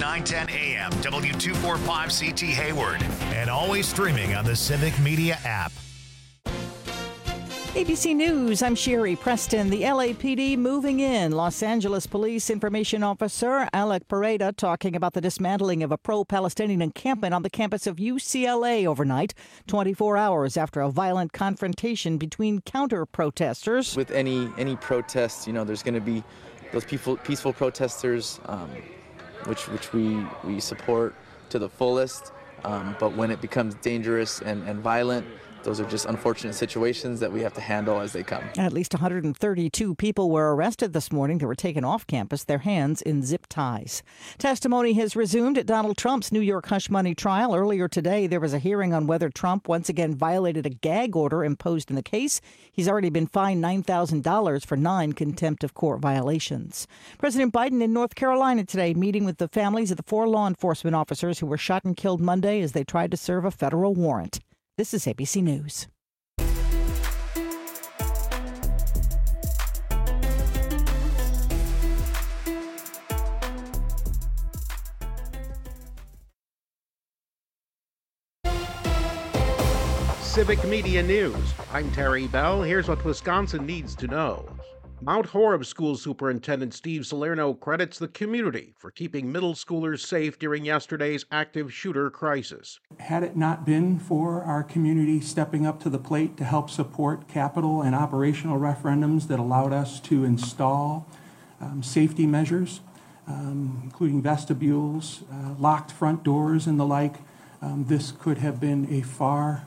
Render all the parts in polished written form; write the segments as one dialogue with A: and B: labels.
A: 910 AM, W245CT Hayward, and always streaming on the Civic Media app.
B: ABC News, I'm Sherry Preston. The LAPD moving in. Los Angeles Police Information Officer Alec Pareda talking about the dismantling of a pro-Palestinian encampment on the campus of UCLA overnight, 24 hours after a violent confrontation between counter-protesters.
C: With any protests, there's going to be those peaceful protesters, which we support to the fullest. But when it becomes dangerous and violent, those are just unfortunate situations that we have to handle as they come.
B: At least 132 people were arrested this morning. They were taken off campus, their hands in zip ties. Testimony has resumed at Donald Trump's New York hush money trial. Earlier today, there was a hearing on whether Trump once again violated a gag order imposed in the case. He's already been fined $9,000 for 9 contempt of court violations. President Biden in North Carolina today, meeting with the families of the 4 law enforcement officers who were shot and killed Monday as they tried to serve a federal warrant. This is ABC News.
D: Civic Media News. I'm Terry Bell. Here's what Wisconsin needs to know. Mount Horeb School Superintendent Steve Salerno credits the community for keeping middle schoolers safe during yesterday's active shooter crisis.
E: Had it not been for our community stepping up to the plate to help support capital and operational referendums that allowed us to install safety measures, including vestibules, locked front doors and the like, this could have been a far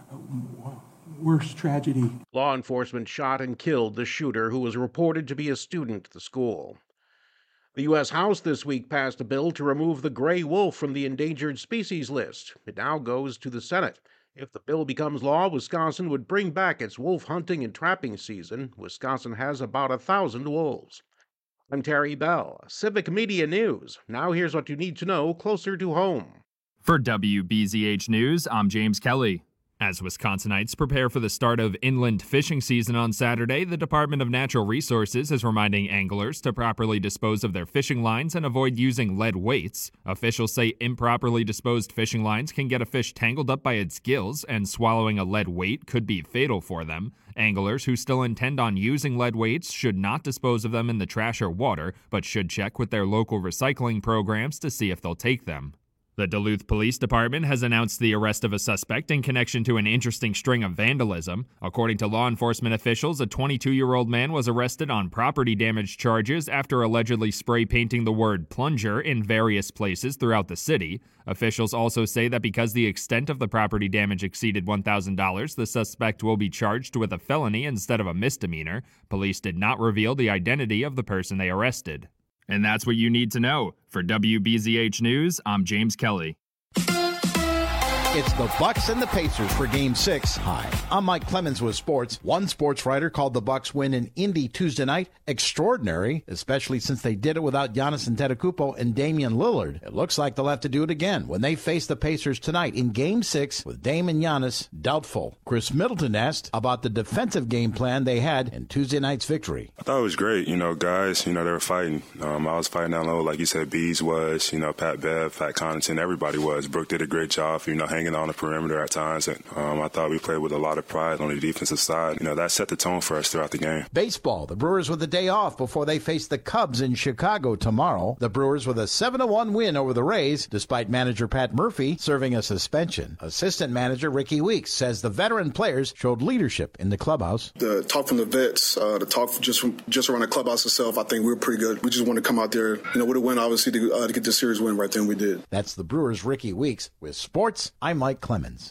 E: worse tragedy.
D: Law enforcement shot and killed the shooter, who was reported to be a student at the school. The U.S. House this week passed a bill to remove the gray wolf from the endangered species list. It now goes to the Senate. If the bill becomes law, Wisconsin would bring back its wolf hunting and trapping season. Wisconsin has about 1,000 wolves. I'm Terry Bell, Civic Media News. Now here's what you need to know closer to home.
F: For WBZH News, I'm James Kelly. As Wisconsinites prepare for the start of inland fishing season on Saturday, the Department of Natural Resources is reminding anglers to properly dispose of their fishing lines and avoid using lead weights. Officials say improperly disposed fishing lines can get a fish tangled up by its gills, and swallowing a lead weight could be fatal for them. Anglers who still intend on using lead weights should not dispose of them in the trash or water, but should check with their local recycling programs to see if they'll take them. The Duluth Police Department has announced the arrest of a suspect in connection to an interesting string of vandalism. According to law enforcement officials, a 22-year-old man was arrested on property damage charges after allegedly spray painting the word plunger in various places throughout the city. Officials also say that because the extent of the property damage exceeded $1,000, the suspect will be charged with a felony instead of a misdemeanor. Police did not reveal the identity of the person they arrested. And that's what you need to know. For WBZH News, I'm James Kelly.
G: It's the Bucks and the Pacers for Game 6. Hi, I'm Mike Clemens with sports. One sports writer called the Bucks win in Indy Tuesday night extraordinary, especially since they did it without Giannis Antetokounmpo and Damian Lillard. It looks like they'll have to do it again when they face the Pacers tonight in Game 6 with Dame and Giannis doubtful. Chris Middleton asked about the defensive game plan they had in Tuesday night's victory.
H: I thought it was great. Guys, they were fighting. I was fighting down low, like you said. Bees was, Pat Bev, Pat Connaughton, everybody was. Brooke did a great job, hanging on the perimeter at times. And I thought we played with a lot of pride on the defensive side. That set the tone for us throughout the game.
G: Baseball, the Brewers with a day off before they face the Cubs in Chicago tomorrow. The Brewers with a 7-1 win over the Rays, despite manager Pat Murphy serving a suspension. Assistant manager Ricky Weeks says the veteran players showed leadership in the clubhouse.
I: The talk from the vets, the talk just around the clubhouse itself, I think we were pretty good. We just want to come out there, with a win, obviously, to get the series win right then we did.
G: That's the Brewers' Ricky Weeks. With sports, I'm Mike Clemens.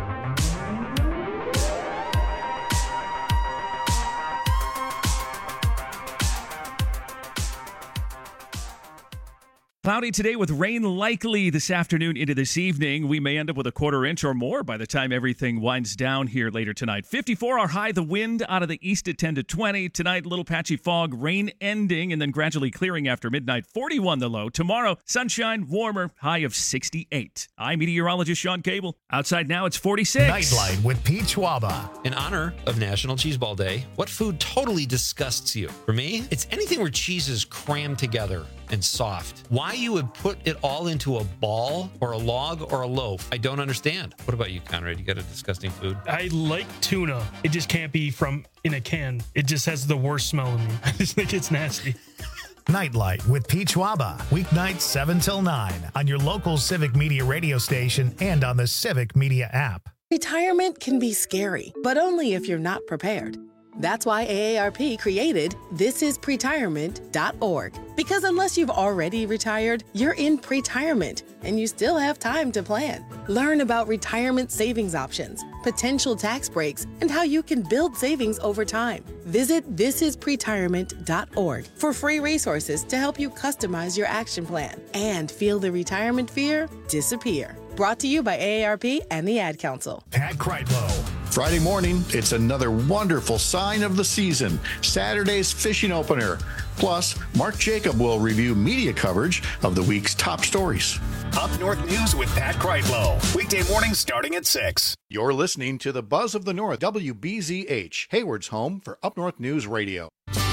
J: Cloudy today with rain likely this afternoon into this evening. We may end up with a quarter inch or more by the time everything winds down here later tonight. 54 our high, the wind out of the east at 10 to 20. Tonight, little patchy fog, rain ending and then gradually clearing after midnight. 41 the low. Tomorrow, sunshine, warmer, high of 68. I'm meteorologist Sean Cable. Outside now, it's 46.
A: Nightlight with Pete Schwaba.
K: In honor of National Cheese Ball Day, what food totally disgusts you? For me, it's anything where cheese is crammed together and soft. Why you would put it all into a ball or a log or a loaf, I don't understand. What about you, Conrad? You got a disgusting food?
L: I like tuna. It just can't be from in a can. It just has the worst smell to me. I just think it's nasty.
A: Nightlight with Peach Waba, weeknights 7 till 9 on your local Civic Media radio station and on the Civic Media app.
M: Retirement can be scary, but only if you're not prepared. That's why AARP created thisispretirement.org. Because unless you've already retired, you're in pretirement, and you still have time to plan. Learn about retirement savings options, potential tax breaks, and how you can build savings over time. Visit thisispretirement.org for free resources to help you customize your action plan and feel the retirement fear disappear. Brought to you by AARP and the Ad Council.
A: Pat Kreitlow.
G: Friday morning, it's another wonderful sign of the season, Saturday's fishing opener. Plus, Mark Jacob will review media coverage of the week's top stories.
A: Up North News with Pat Kreitlow. Weekday mornings starting at 6.
G: You're listening to the Buzz of the North, WBZH, Hayward's home for Up North News Radio.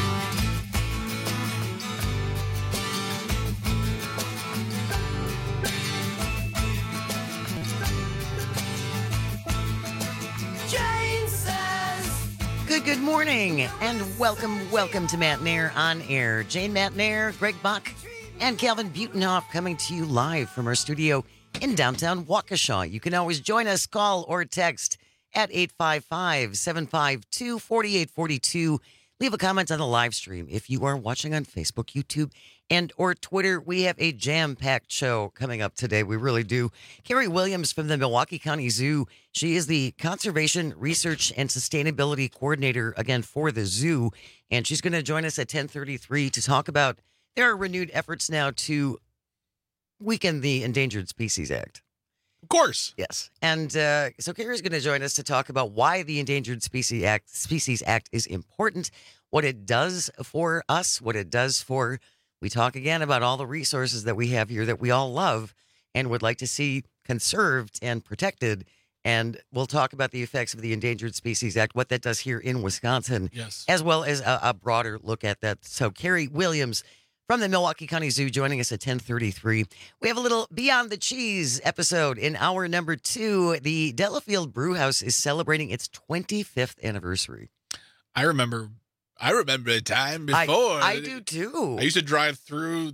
N: Good morning, and welcome to Matt Nair on Air. Jane Matt Nair, Greg Buck, and Calvin Butenhoff coming to you live from our studio in downtown Waukesha. You can always join us, call or text at 855-752-4842. Leave a comment on the live stream if you are watching on Facebook, YouTube, and or Twitter. We have a jam-packed show coming up today. We really do. Carrie Williams from the Milwaukee County Zoo. She is the Conservation Research and Sustainability Coordinator, again, for the zoo. And she's going to join us at 10:33 to talk about there are renewed efforts now to weaken the Endangered Species Act.
O: Of course.
N: Yes. And so Carrie's going to join us to talk about why the Endangered Species Act is important, what it does for us, what it does for... We talk again about all the resources that we have here that we all love and would like to see conserved and protected. And we'll talk about the effects of the Endangered Species Act, what that does here in Wisconsin,
O: yes,
N: as well as a broader look at that. So Carrie Williams from the Milwaukee County Zoo joining us at 10:33. We have a little Beyond the Cheese episode in hour number 2. The Delafield Brewhouse is celebrating its 25th anniversary.
O: I remember a time before.
N: I do too.
O: I used to drive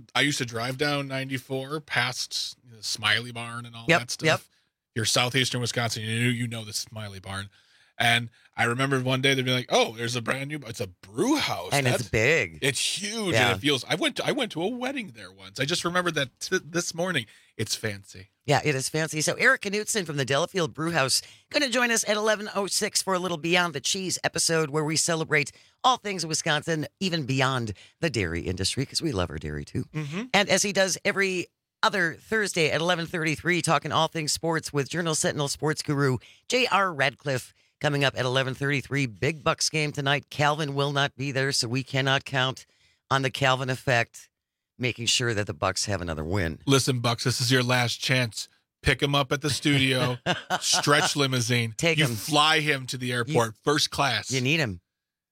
O: down 94 past the Smiley Barn and all that stuff.
N: Yep.
O: You're southeastern Wisconsin, you know the Smiley Barn. And I remember one day they'd be like, "Oh, there's a brand new. It's a brew house,
N: and it's big.
O: It's huge, and it feels." I went to a wedding there once. I just remembered that this morning. It's fancy.
N: Yeah, it is fancy. So Eric Knutson from the Delafield Brewhouse going to join us at 11:06 for a little Beyond the Cheese episode where we celebrate all things Wisconsin, even beyond the dairy industry, because we love our dairy too.
O: Mm-hmm.
N: And as he does every other Thursday at 11:33, talking all things sports with Journal Sentinel sports guru J.R. Radcliffe. Coming up at 11:33, big Bucks game tonight. Calvin will not be there, so we cannot count on the Calvin effect, making sure that the Bucks have another win.
O: Listen, Bucks, this is your last chance. Pick him up at the studio. Stretch limousine.
N: Take him.
O: Fly him to the airport, first class.
N: You need him.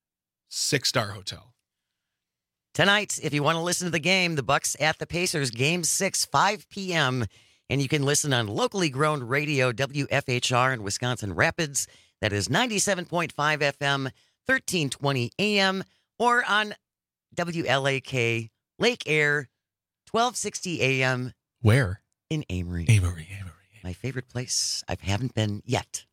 O: 6-star hotel.
N: Tonight, if you want to listen to the game, the Bucks at the Pacers, Game 6, 5 p.m., and you can listen on locally grown radio, WFHR in Wisconsin Rapids. That is 97.5 FM, 1320 AM, or on WLAK, Lake Air, 1260 AM.
O: Where?
N: In Amory.
O: Amory.
N: My favorite place. I haven't been yet.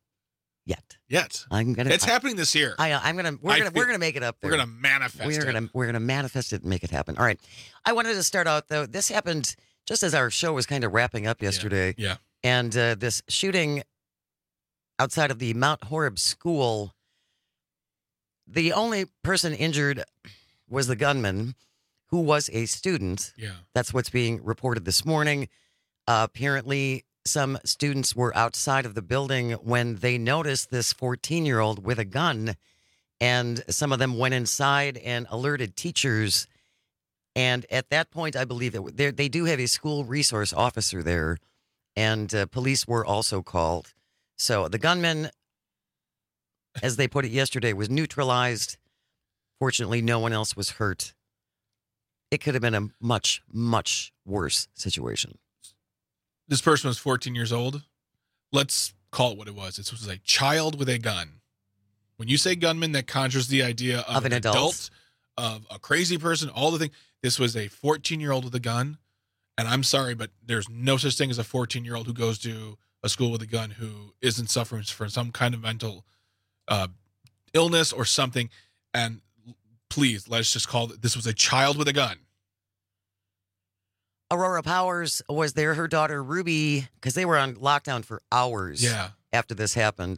O: It's happening this year.
N: We're gonna make it up there.
O: We're gonna manifest it.
N: We're gonna manifest it and make it happen. All right. I wanted to start out though. This happened just as our show was kind of wrapping up yesterday.
O: Yeah.
N: And this shooting outside of the Mount Horeb School, the only person injured was the gunman, who was a student.
O: Yeah.
N: That's what's being reported this morning. Apparently, some students were outside of the building when they noticed this 14-year-old with a gun, and some of them went inside and alerted teachers. And at that point, I believe that they do have a school resource officer there, and police were also called. So the gunman, as they put it yesterday, was neutralized. Fortunately, no one else was hurt. it could have been a much, much worse situation.
O: This person was 14 years old. Let's call it what it was. This was a child with a gun. When you say gunman, that conjures the idea of an adult, of a crazy person, all the things. This was a 14-year-old with a gun. And I'm sorry, but there's no such thing as a 14-year-old who goes to a school with a gun who isn't suffering from some kind of mental illness or something. And please, let's just call it, this was a child with a gun.
N: Aurora Powers was there. Her daughter, Ruby, because they were on lockdown for hours after this happened.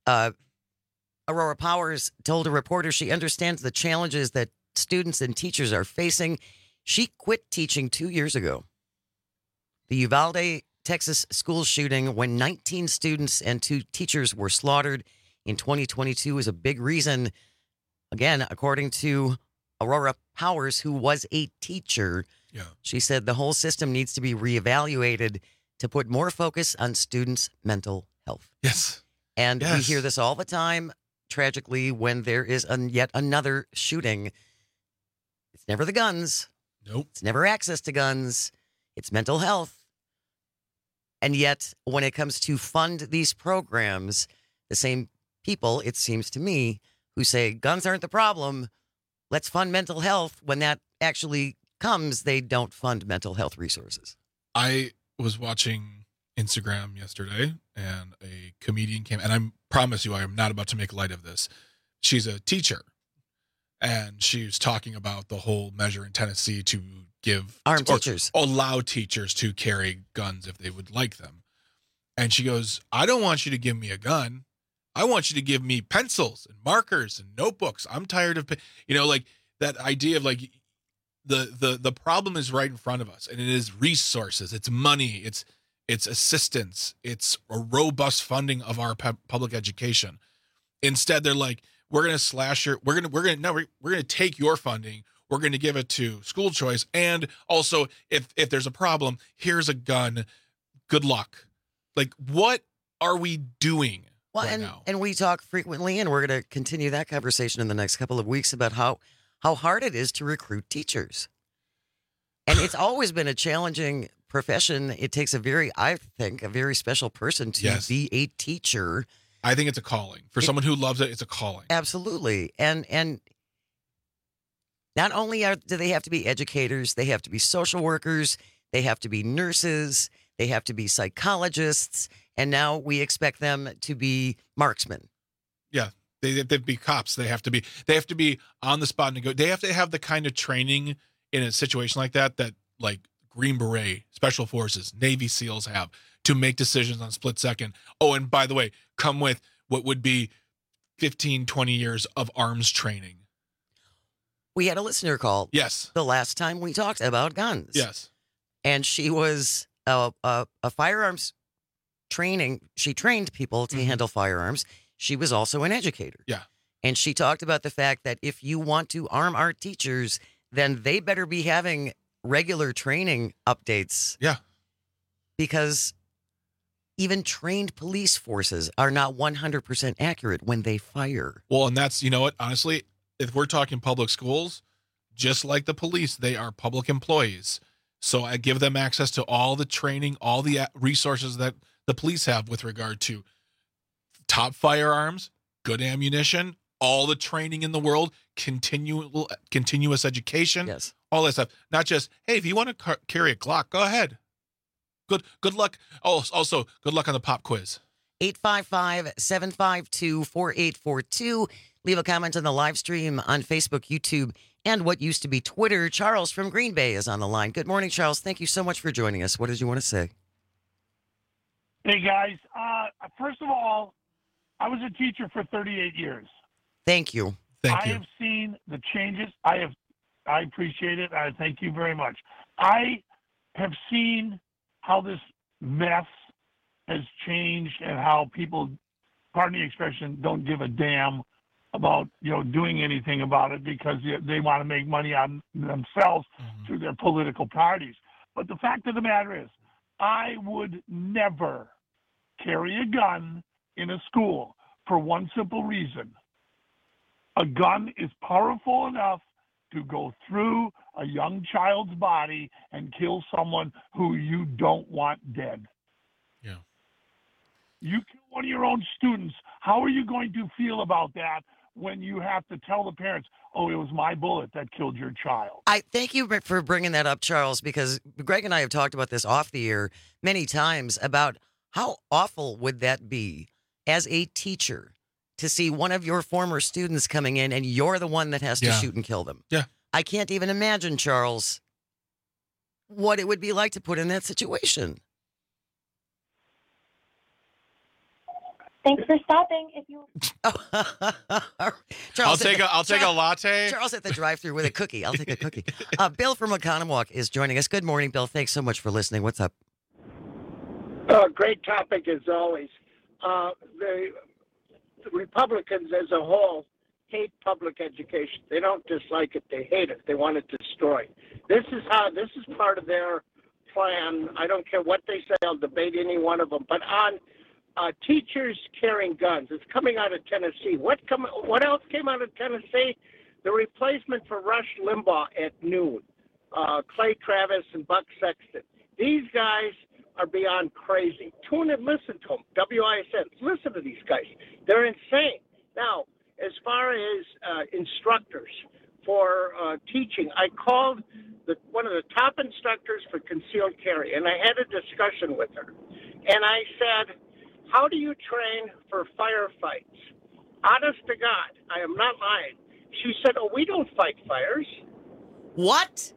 N: Aurora Powers told a reporter she understands the challenges that students and teachers are facing. She quit teaching 2 years ago. The Uvalde, Texas school shooting when 19 students and 2 teachers were slaughtered in 2022 is a big reason. Again, according to Aurora Powers, who was a teacher, she said the whole system needs to be reevaluated to put more focus on students' mental health.
O: Yes.
N: And we hear this all the time, tragically, when there is yet another shooting. It's never the guns.
O: Nope.
N: It's never access to guns. It's mental health. And yet, when it comes to fund these programs, the same people, it seems to me, who say guns aren't the problem, let's fund mental health, when that actually comes, they don't fund mental health resources.
O: I was watching Instagram yesterday, and a comedian came, and I promise you I am not about to make light of this. She's a teacher, and she was talking about the whole measure in Tennessee to give
N: armed teachers,
O: allow teachers to carry guns if they would like them. And she goes, I don't want you to give me a gun. I want you to give me pencils and markers and notebooks. I'm tired of, like that idea of like the problem is right in front of us, and it is resources. It's money. It's assistance. It's a robust funding of our public education. Instead, they're like, we're going to slash your, we're going to take your funding. We're going to give it to school choice. And also, if there's a problem, here's a gun. Good luck. Like, what are we doing now?
N: And we talk frequently, and we're going to continue that conversation in the next couple of weeks about how hard it is to recruit teachers. And it's always been a challenging profession. It takes I think, a very special person to be a teacher.
O: I think it's a calling. For someone who loves it, it's a calling.
N: Absolutely. And not only do they have to be educators, they have to be social workers, they have to be nurses, they have to be psychologists, and now we expect them to be marksmen.
O: Yeah, they have to be cops. They have to be on the spot and go. They have to have the kind of training in a situation like that like Green Beret, Special Forces, Navy SEALs have to make decisions on split second. Oh, and by the way, come with what would be 15, 20 years of arms training.
N: We had a listener call.
O: Yes.
N: The last time we talked about guns.
O: Yes.
N: And she was a firearms training. She trained people to handle firearms. She was also an educator.
O: Yeah.
N: And she talked about the fact that if you want to arm our teachers, then they better be having regular training updates.
O: Yeah.
N: Because even trained police forces are not 100% accurate when they fire.
O: Well, and that's, you know what, honestly, if we're talking public schools, just like the police, they are public employees. So I give them access to all the training, all the resources that the police have with regard to top firearms, good ammunition, all the training in the world, continuous education, all that stuff. Not just, hey, if you want to carry a Glock, go ahead. Good luck. Oh, also, good luck on the pop quiz.
N: 855-752-4842. Leave a comment on the live stream on Facebook, YouTube, and what used to be Twitter. Charles from Green Bay is on the line. Good morning, Charles. Thank you so much for joining us. What did you want to say?
P: Hey, guys. First of all, I was a teacher for 38 years.
N: Thank you.
P: I have seen the changes. I appreciate it. I thank you very much. I have seen how this mess has changed and how people, pardon the expression, don't give a damn about, doing anything about it because they want to make money on themselves through their political parties. But the fact of the matter is, I would never carry a gun in a school for one simple reason. A gun is powerful enough to go through a young child's body and kill someone who you don't want dead.
O: Yeah.
P: You kill one of your own students. How are you going to feel about that when you have to tell the parents, oh, it was my bullet that killed your child?
N: I thank you for bringing that up, Charles, because Greg and I have talked about this off the air many times about how awful would that be as a teacher to see one of your former students coming in and you're the one that has to shoot and kill them.
O: Yeah.
N: I can't even imagine, Charles, what it would be like to put in that situation.
Q: Thanks for stopping. If you
N: Charles,
O: I'll take a latte.
N: Charles at the drive-thru with a cookie. I'll take a cookie. Bill from Oconomowoc is joining us. Good morning, Bill. Thanks so much for listening. What's up?
R: Great topic as always. The Republicans as a whole hate public education. They don't dislike it. They hate it. They want it destroyed. This is part of their plan. I don't care what they say. I'll debate any one of them. But on teachers carrying guns, it's coming out of Tennessee. What else came out of Tennessee? The replacement for Rush Limbaugh at noon. Clay Travis and Buck Sexton. These guys are beyond crazy. Tune and listen to them. WISN. Listen to these guys. They're insane. Now, as far as instructors for teaching, I called one of the top instructors for concealed carry, and I had a discussion with her. And I said, how do you train for firefights? Honest to God, I am not lying. She said, oh, we don't fight fires.
N: What?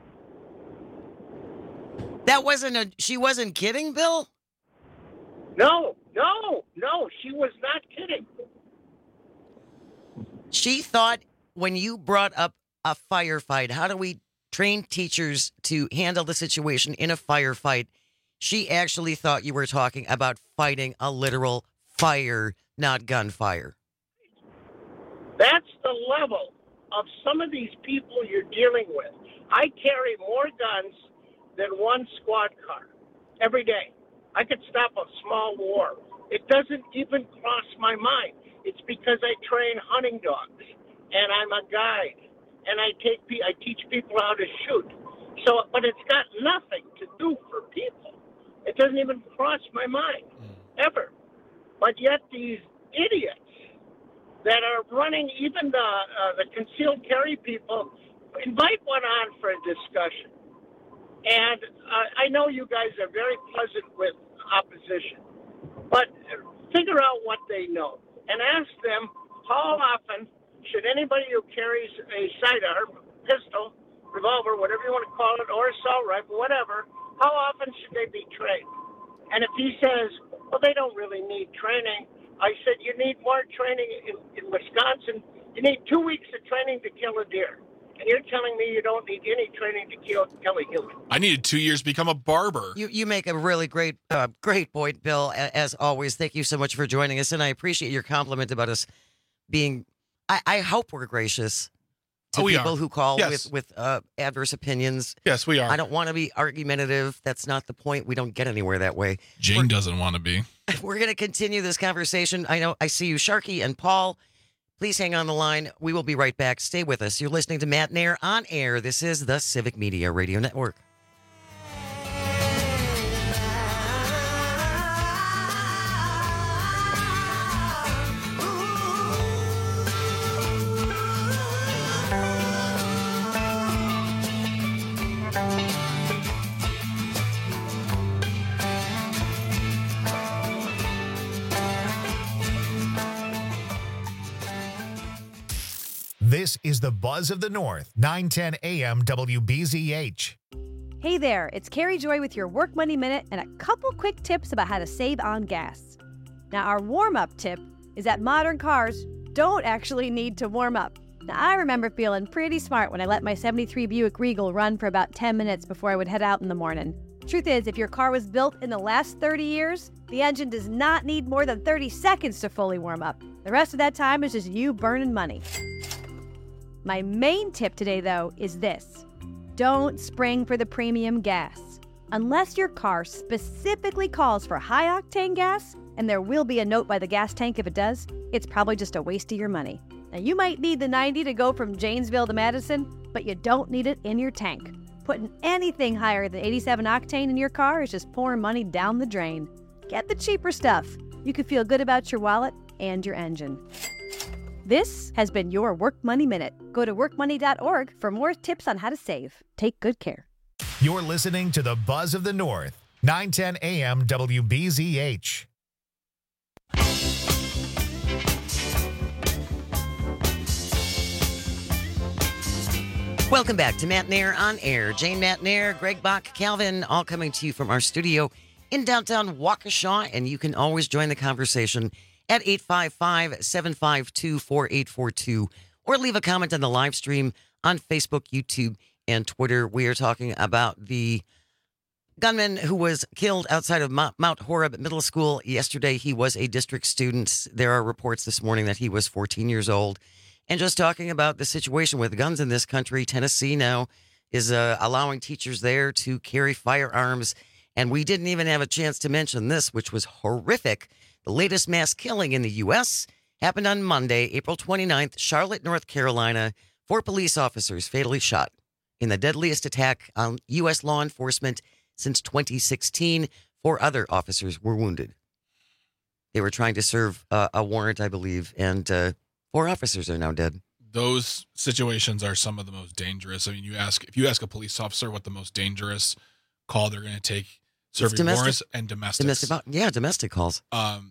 N: She wasn't kidding, Bill?
R: No, she was not kidding.
N: She thought when you brought up a firefight, how do we train teachers to handle the situation in a firefight? She actually thought you were talking about fighting a literal fire, not gunfire.
R: That's the level of some of these people you're dealing with. I carry more guns than one squad car every day. I could stop a small war. It doesn't even cross my mind. It's because I train hunting dogs, and I'm a guide, and I teach people how to shoot. So, but it's got nothing to do for people. It doesn't even cross my mind, ever. But yet these idiots that are running, even the concealed carry people, invite one on for a discussion. And I know you guys are very pleasant with opposition, but figure out what they know and ask them how often should anybody who carries a sidearm, pistol, revolver, whatever you want to call it, or assault rifle, whatever, how often should they be trained? And if he says, well, they don't really need training, I said, you need more training in Wisconsin. You need 2 weeks of training to kill a deer. And you're telling me you don't need any training to kill a human.
O: I needed 2 years to become a barber.
N: You make a really great point, Bill, as always. Thank you so much for joining us. And I appreciate your compliment about us being, I hope we're gracious to people who call with adverse opinions.
O: Yes, we are.
N: I don't want to be argumentative. That's not the point. We don't get anywhere that way.
O: Jane doesn't want to be.
N: We're going to continue this conversation. I see you, Sharky and Paul. Please hang on the line. We will be right back. Stay with us. You're listening to Matt Nair on air. This is the Civic Media Radio Network.
A: This is the Buzz of the North, 910 AM WBZH.
S: Hey there, it's Carrie Joy with your Work Money Minute and a couple quick tips about how to save on gas. Now, our warm-up tip is that modern cars don't actually need to warm up. Now, I remember feeling pretty smart when I let my 73 Buick Regal run for about 10 minutes before I would head out in the morning. Truth is, if your car was built in the last 30 years, the engine does not need more than 30 seconds to fully warm up. The rest of that time is just you burning money. My main tip today, though, is this. Don't spring for the premium gas. Unless your car specifically calls for high-octane gas, and there will be a note by the gas tank if it does, it's probably just a waste of your money. Now, you might need the 90 to go from Janesville to Madison, but you don't need it in your tank. Putting anything higher than 87 octane in your car is just pouring money down the drain. Get the cheaper stuff. You can feel good about your wallet and your engine. This has been your Work Money Minute. Go to workmoney.org for more tips on how to save. Take good care.
A: You're listening to the Buzz of the North, 910 AM WBZH.
N: Welcome back to Matt Nair on Air. Jane Matt Nair, Greg Bach, Calvin, all coming to you from our studio in downtown Waukesha. And you can always join the conversation at 855-752-4842 or leave a comment on the live stream on Facebook, YouTube, and Twitter. We are talking about the gunman who was killed outside of Mount Horeb Middle School yesterday. He was a district student. There are reports this morning that he was 14 years old. And just talking about the situation with guns in this country, Tennessee now is allowing teachers there to carry firearms. And we didn't even have a chance to mention this, which was horrific. The latest mass killing in the U.S. happened on Monday, April 29th, Charlotte, North Carolina. 4 police officers fatally shot in the deadliest attack on U.S. law enforcement since 2016. 4 other officers were wounded. They were trying to serve a warrant, I believe, and 4 officers are now dead.
O: Those situations are some of the most dangerous. I mean, if you ask a police officer what the most dangerous call they're going to take, serving warrants and domestics.
N: Domestic calls.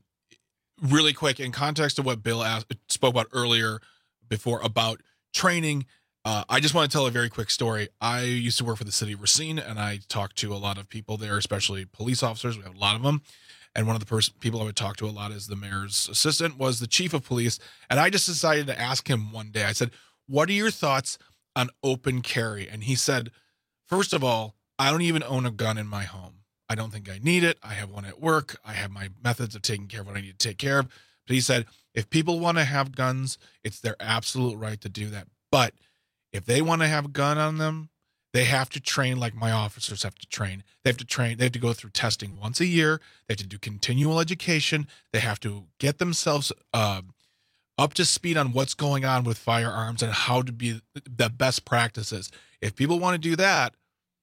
O: Really quick, in context of what Bill spoke about earlier before about training, I just want to tell a very quick story. I used to work for the city of Racine, and I talked to a lot of people there, especially police officers. We have a lot of them. And one of the people I would talk to a lot is the mayor's assistant, was the chief of police. And I just decided to ask him one day, I said, what are your thoughts on open carry? And he said, first of all, I don't even own a gun in my home. I don't think I need it. I have one at work. I have my methods of taking care of what I need to take care of. But he said, if people want to have guns, it's their absolute right to do that. But if they want to have a gun on them, they have to train like my officers have to train. They have to train. They have to go through testing once a year. They have to do continual education. They have to get themselves up to speed on what's going on with firearms and how to be the best practices. If people want to do that,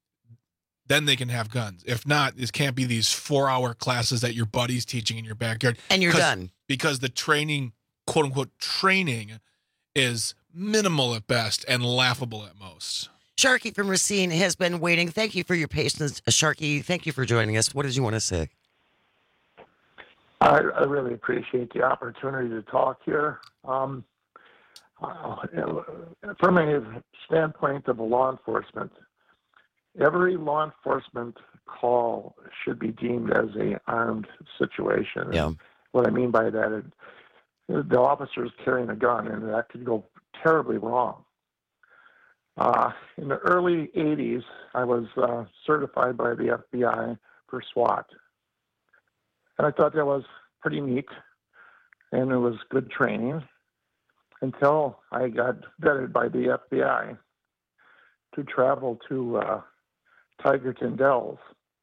O: then they can have guns. If not, this can't be these 4-hour classes that your buddy's teaching in your backyard.
N: And you're done.
O: Because the training, quote unquote, training is minimal at best and laughable at most.
N: Sharky from Racine has been waiting. Thank you for your patience, Sharky. Thank you for joining us. What did you want to say?
Q: I really appreciate the opportunity to talk here. From a standpoint of law enforcement, every law enforcement call should be deemed as an armed situation.
N: Yeah.
Q: What I mean by that is the officer's carrying a gun, and that could go terribly wrong. In the early 80s, I was certified by the FBI for SWAT. And I thought that was pretty neat, and it was good training until I got vetted by the FBI to travel to Tigerton Dells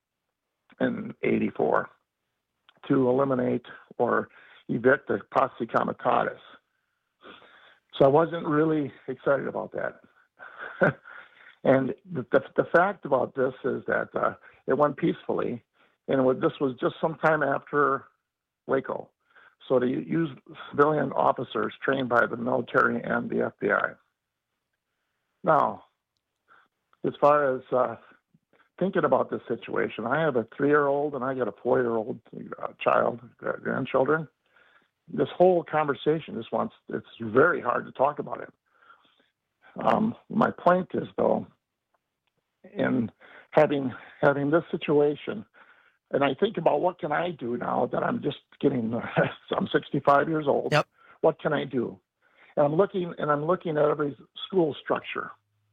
Q: in '84 to eliminate or evict the posse comitatus. So I wasn't really excited about that. And the fact about this is that it went peacefully, and this was just sometime after Waco. So to use civilian officers trained by the military and the FBI. Now, as far as thinking about this situation, I have a 3-year-old and I got a 4-year-old child, grandchildren. This whole conversation it's very hard to talk about it. My point is, though, in having this situation, and I think about what can I do now that I'm just I'm 65 years old.
N: Yep.
Q: What can I do? And I'm looking at every school structure.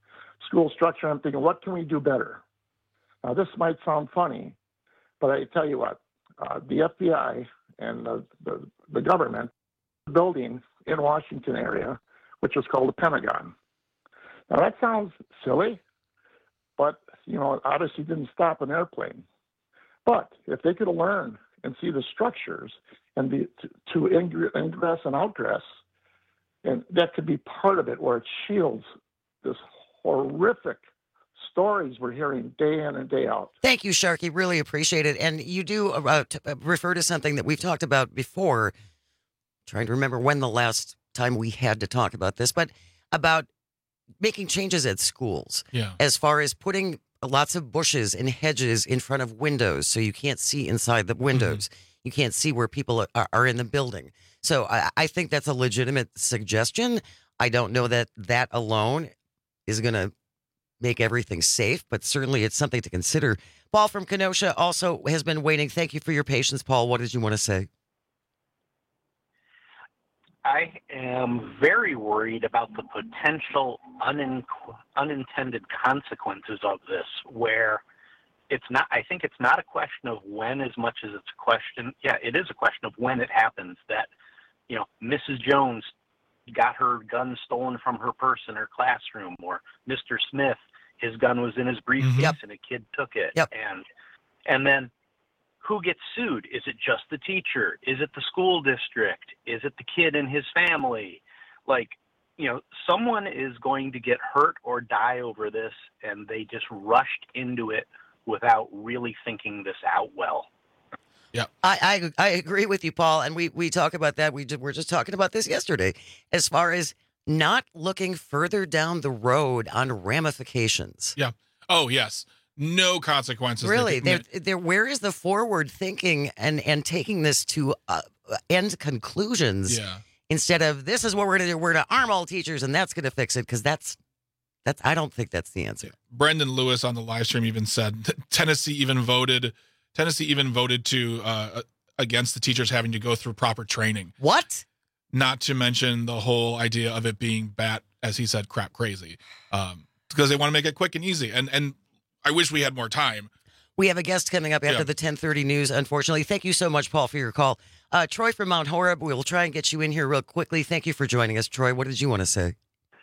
Q: I'm thinking, what can we do better? Now, this might sound funny, but I tell you what, the FBI and the government building in Washington area, which is called the Pentagon. Now, that sounds silly, but, it obviously didn't stop an airplane. But if they could learn and see the structures and to ingress and outgress, and that could be part of it where it shields this horrific stories we're hearing day in and day out.
N: Thank you, Sharky. Really appreciate it. And you do refer to something that we've talked about before. Trying to remember when the last time we had to talk about this, but about making changes at schools.
O: Yeah.
N: As far as putting lots of bushes and hedges in front of windows so you can't see inside the windows. You can't see where people are in the building. So I think that's a legitimate suggestion. I don't know that that alone is going to make everything safe, but certainly it's something to consider. Paul from Kenosha also has been waiting. Thank you for your patience, Paul. What did you want to say?
T: I am very worried about the potential unintended consequences of this, where it's not, I think it's not a question of when as much as it's a question, it is a question of when it happens that, Mrs. Jones got her gun stolen from her purse in her classroom, or Mr. Smith, his gun was in his briefcase and a kid took it. And then who gets sued? Is it just the teacher? Is it the school district? Is it the kid and his family? Someone is going to get hurt or die over this, and they just rushed into it without really thinking this out well.
O: Yeah,
N: I agree with you, Paul, and we talk about that. We were just talking about this yesterday, as far as not looking further down the road on ramifications.
O: Yeah. Oh, yes. No consequences.
N: Really, where is the forward thinking and taking this to end conclusions?
O: Yeah.
N: Instead of, this is what we're going to do. We're going to arm all teachers, and that's going to fix it, because that's I don't think that's the answer.
O: Yeah. Brendan Lewis on the live stream even said that Tennessee even voted to against the teachers having to go through proper training.
N: What?
O: Not to mention the whole idea of it being as he said, crap crazy, because they want to make it quick and easy. And I wish we had more time.
N: We have a guest coming up after the 10:30 news, unfortunately. Thank you so much, Paul, for your call. Troy from Mount Horeb, we'll try and get you in here real quickly. Thank you for joining us, Troy. What did you want to say?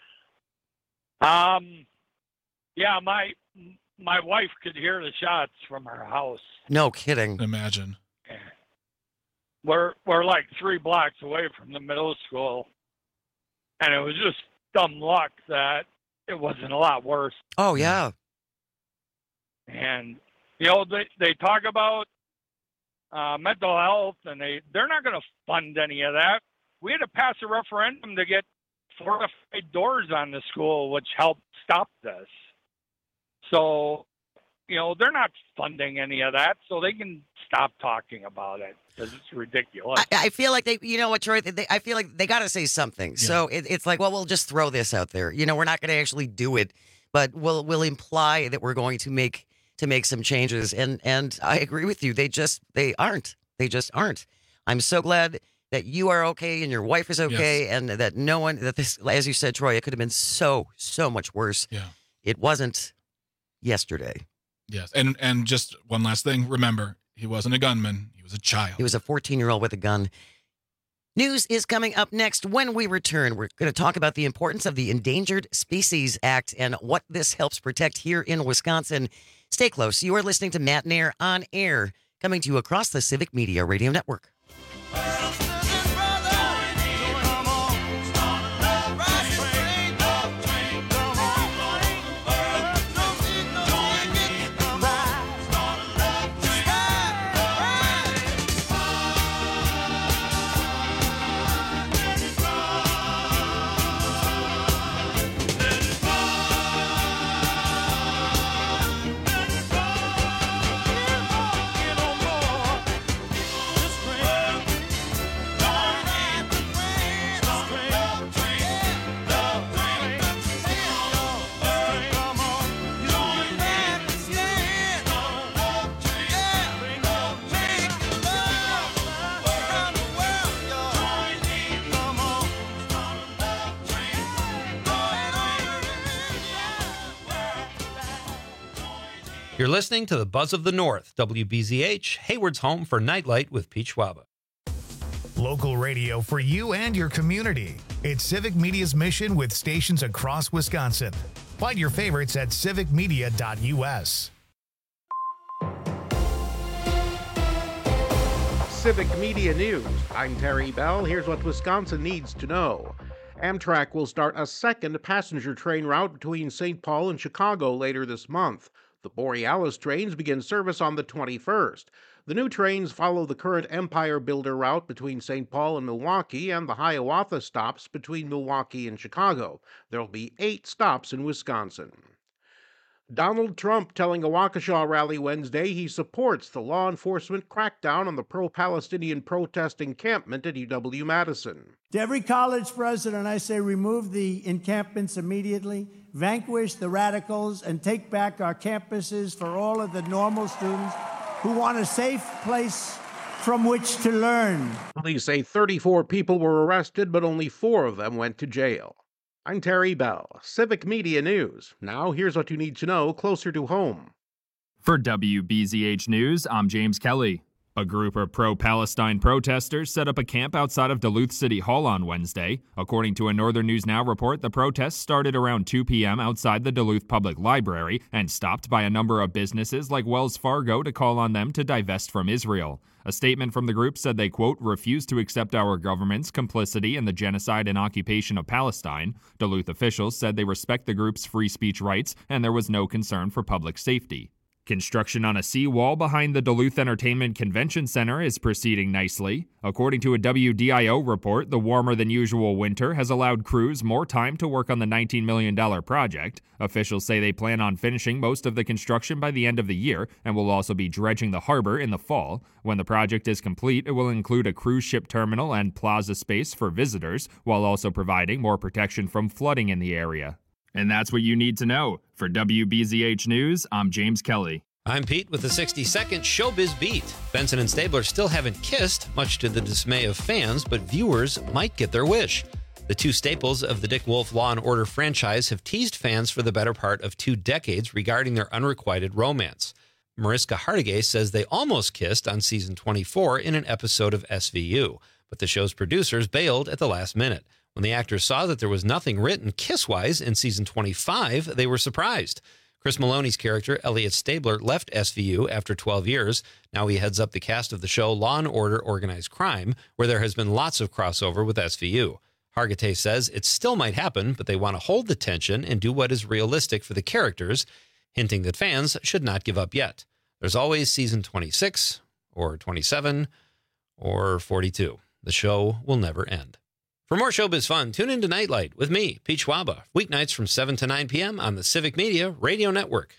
U: My wife could hear the shots from her house.
N: No kidding.
O: Imagine.
U: We're like 3 blocks away from the middle school, and it was just dumb luck that it wasn't a lot worse.
N: Oh, yeah.
U: And, they talk about mental health, and they're not going to fund any of that. We had to pass a referendum to get fortified doors on the school, which helped stop this. So, they're not funding any of that, so they can stop talking about it, because it's ridiculous.
N: I feel like you know what, Troy? I feel like they got to say something. Yeah. So it's like, well, we'll just throw this out there. We're not going to actually do it, but we'll imply that we're going to make some changes. And I agree with you. They just aren't. I'm so glad that you are okay and your wife is okay, and that that this, as you said, Troy, it could have been so much worse.
O: Yeah.
N: It wasn't yesterday.
O: Yes. And just one last thing. Remember, he wasn't a gunman. He was a child.
N: He was a 14-year-old with a gun. News is coming up next. When we return, we're going to talk about the importance of the Endangered Species Act and what this helps protect here in Wisconsin. Stay close. You are listening to Matt Nair on Air, coming to you across the Civic Media Radio Network.
K: You're listening to the Buzz of the North, WBZH, Hayward's home for Nightlight with Pete Schwaba.
A: Local radio for you and your community. It's Civic Media's mission with stations across Wisconsin. Find your favorites at civicmedia.us.
D: Civic Media News. I'm Terry Bell. Here's what Wisconsin needs to know. Amtrak will start a second passenger train route between St. Paul and Chicago later this month. The Borealis trains begin service on the 21st. The new trains follow the current Empire Builder route between St. Paul and Milwaukee and the Hiawatha stops between Milwaukee and Chicago. There will be 8 stops in Wisconsin. Donald Trump telling a Waukesha rally Wednesday he supports the law enforcement crackdown on the pro-Palestinian protest encampment at UW-Madison.
C: To every college president, I say remove the encampments immediately, vanquish the radicals, and take back our campuses for all of the normal students who want a safe place from which to learn.
D: Police say 34 people were arrested, but only 4 of them went to jail. I'm Terry Bell, Civic Media News. Now here's what you need to know closer to home.
F: For WBZH News, I'm James Kelly. A group of pro-Palestine protesters set up a camp outside of Duluth City Hall on Wednesday. According to a Northern News Now report, the protests started around 2 p.m. outside the Duluth Public Library and stopped by a number of businesses like Wells Fargo to call on them to divest from Israel. A statement from the group said they, quote, refuse to accept our government's complicity in the genocide and occupation of Palestine. Duluth officials said they respect the group's free speech rights and there was no concern for public safety. Construction on a seawall behind the Duluth Entertainment Convention Center is proceeding nicely. According to a WDIO report, the warmer-than-usual winter has allowed crews more time to work on the $19 million project. Officials say they plan on finishing most of the construction by the end of the year and will also be dredging the harbor in the fall. When the project is complete, it will include a cruise ship terminal and plaza space for visitors, while also providing more protection from flooding in the area. And that's what you need to know. For WBZH News, I'm James Kelly.
K: I'm Pete with the 60-second Showbiz Beat. Benson and Stabler still haven't kissed, much to the dismay of fans, but viewers might get their wish. The two staples of the Dick Wolf Law & Order franchise have teased fans for the better part of 2 decades regarding their unrequited romance. Mariska Hargitay says they almost kissed on season 24 in an episode of SVU, but the show's producers bailed at the last minute. When the actors saw that there was nothing written kiss-wise in season 25, they were surprised. Chris Maloney's character, Elliot Stabler, left SVU after 12 years. Now he heads up the cast of the show Law & Order Organized Crime, where there has been lots of crossover with SVU. Hargitay says it still might happen, but they want to hold the tension and do what is realistic for the characters, hinting that fans should not give up yet. There's always season 26, or 27, or 42. The show will never end. For more showbiz fun, tune in to Nightlight with me, Pete Schwaba, weeknights from 7 to 9 p.m. on the Civic Media Radio Network.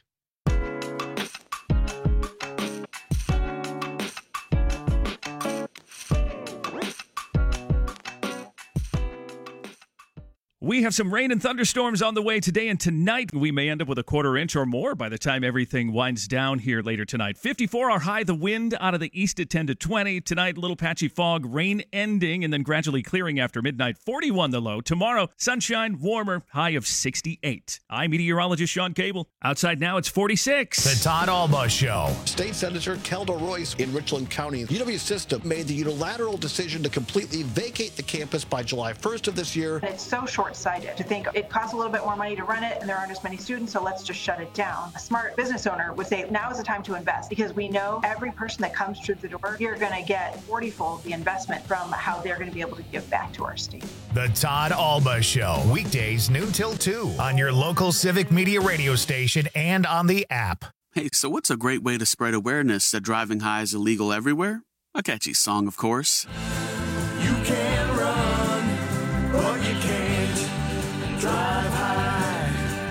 J: We have some rain and thunderstorms on the way today and tonight. We may end up with a quarter inch or more by the time everything winds down here later tonight. 54 our high, the wind out of the east at 10 to 20. Tonight, little patchy fog, rain ending and then gradually clearing after midnight. 41 the low. Tomorrow, sunshine, warmer, high of 68. I'm meteorologist Sean Cable. Outside now, it's 46.
A: The Todd Alba Show.
G: State Senator Kelda Royce in Richland County. UW System made the unilateral decision to completely vacate the campus by July 1st of this year.
V: It's so short-sighted to think it costs a little bit more money to run it and there aren't as many students, so let's just shut it down. A smart business owner would say now is the time to invest because we know every person that comes through the door, you're going to get 40-fold the investment from how they're going to be able to give back to our state.
A: The Todd Alba Show, weekdays noon till 2 on your local Civic Media radio station and on the app.
W: Hey, so what's a great way to spread awareness that driving high is illegal everywhere? A catchy song, of course.
X: You can run, but you can't drive high.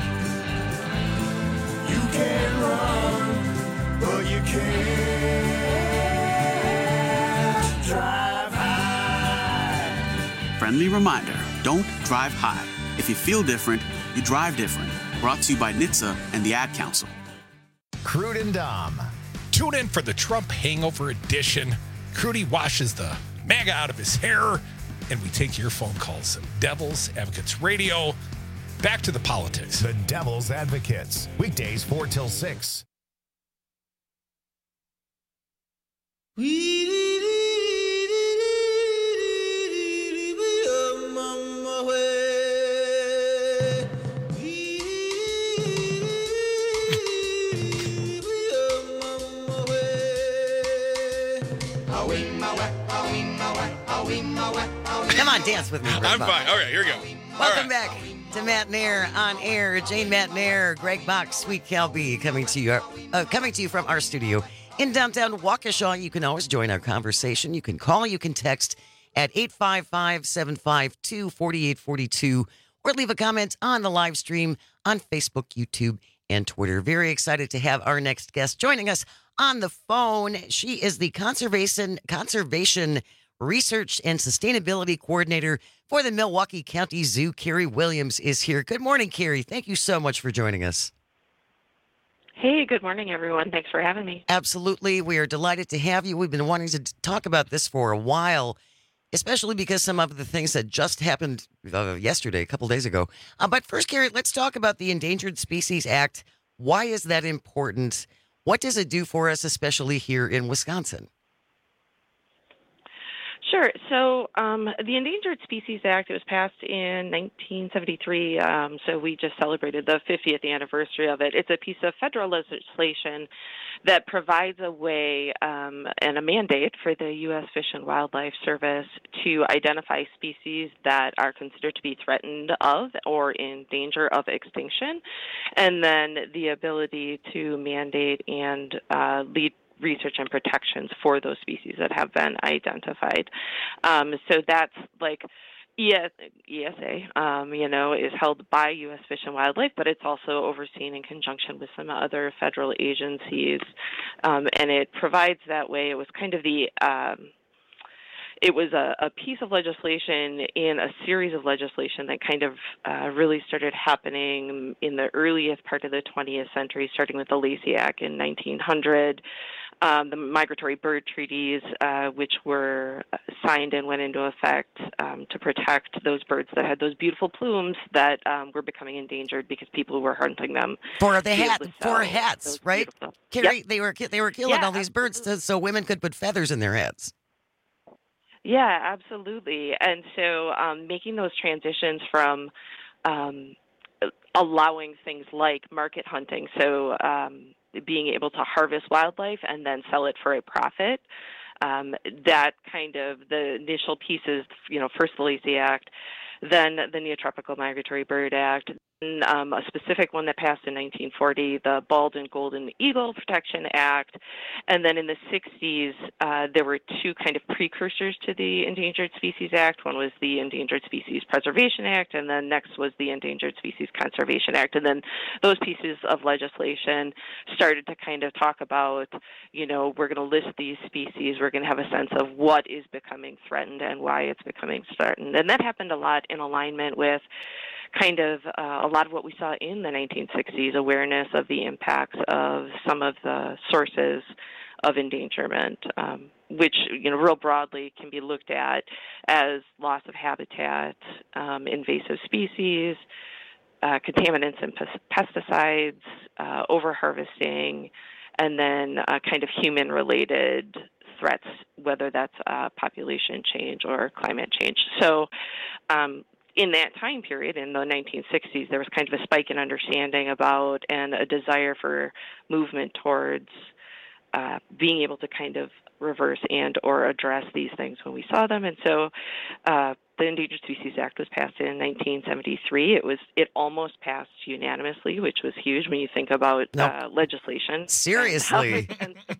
X: You can run, but you can't drive high.
W: Friendly reminder, don't drive high. If you feel different, you drive different. Brought to you by NHTSA and the Ad Council.
A: Crude and Dom.
Y: Tune in for the Trump Hangover Edition. Crudy washes the MAGA out of his hair, and we take your phone calls. Devil's Advocates Radio. Back to the politics.
A: The Devil's Advocates. Weekdays 4 till 6.
N: Come on, dance with me.
O: I'm fine. Okay, here we go.
N: Welcome back to Matt Nair on air. Jane Matt Nair, Greg Bach, Sweet Calby coming to you from our studio in downtown Waukesha. You can always join our conversation. You can call, you can text at 855-752-4842 or leave a comment on the live stream on Facebook, YouTube, and Twitter. Very excited to have our next guest joining us on the phone. She is the Conservation Research and Sustainability Coordinator for the Milwaukee County Zoo. Carrie Williams is here. Good morning, Carrie. Thank you so much for joining us.
B: Hey, good morning, everyone. Thanks for having me.
N: Absolutely. We are delighted to have you. We've been wanting to talk about this for a while, especially because some of the things that just happened yesterday, a couple days ago. But first, Carrie, let's talk about the Endangered Species Act. Why is that important? What does it do for us, especially here in Wisconsin?
B: Sure. So the Endangered Species Act, it was passed in 1973, so we just celebrated the 50th anniversary of it. It's a piece of federal legislation that provides a way and a mandate for the U.S. Fish and Wildlife Service to identify species that are considered to be threatened of or in danger of extinction, and then the ability to mandate and lead research and protections for those species that have been identified. So that's like ESA, is held by U.S. Fish and Wildlife, but it's also overseen in conjunction with some other federal agencies, and it provides that way. It was kind of it was a piece of legislation in a series of legislation that kind of really started happening in the earliest part of the 20th century, starting with the Lacey Act in 1900. The migratory bird treaties, which were signed and went into effect to protect those birds that had those beautiful plumes that were becoming endangered because people were hunting them.
N: For hats, right? Carrie,
B: Yep.
N: they were killing all these birds so women could put feathers in their hats.
B: Yeah, absolutely. And so making those transitions from allowing things like market hunting, so being able to harvest wildlife and then sell it for a profit, that kind of the initial pieces, first the Lacey Act, then the Neotropical Migratory Bird Act, a specific one that passed in 1940, the Bald and Golden Eagle Protection Act, and then in the 60s, there were two kind of precursors to the Endangered Species Act. One was the Endangered Species Preservation Act, and then next was the Endangered Species Conservation Act. And then those pieces of legislation started to kind of talk about, we're going to list these species, we're going to have a sense of what is becoming threatened and why it's becoming threatened. And that happened a lot in alignment with kind of a lot of what we saw in the 1960s, awareness of the impacts of some of the sources of endangerment, which, real broadly can be looked at as loss of habitat, invasive species, contaminants and pesticides, overharvesting, and then kind of human-related threats, whether that's population change or climate change. So in that time period, in the 1960s, there was kind of a spike in understanding about and a desire for movement towards being able to kind of reverse and or address these things when we saw them. And so the Endangered Species Act was passed in 1973. It almost passed unanimously, which was huge when you think about legislation.
N: Seriously.